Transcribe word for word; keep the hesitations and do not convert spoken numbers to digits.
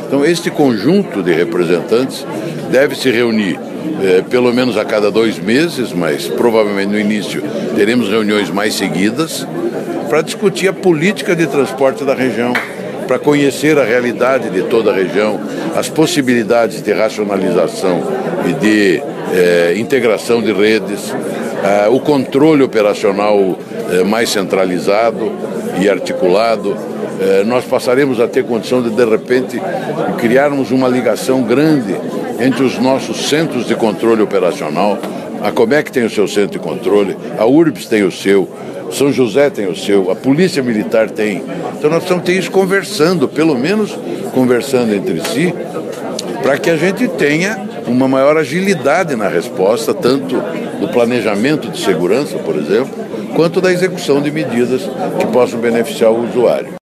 Então, este conjunto de representantes deve se reunir eh, pelo menos a cada dois meses, mas provavelmente no início teremos reuniões mais seguidas, para discutir a política de transporte da região, para conhecer a realidade de toda a região, as possibilidades de racionalização e de eh, integração de redes, eh, o controle operacional eh, mais centralizado e articulado. Eh, nós passaremos a ter condição de, de repente, criarmos uma ligação grande entre os nossos centros de controle operacional. A Comec tem o seu centro de controle, a URBS tem o seu, São José tem o seu, a Polícia Militar tem. Então nós precisamos ter isso conversando, pelo menos conversando entre si, para que a gente tenha uma maior agilidade na resposta, tanto do planejamento de segurança, por exemplo, quanto da execução de medidas que possam beneficiar o usuário.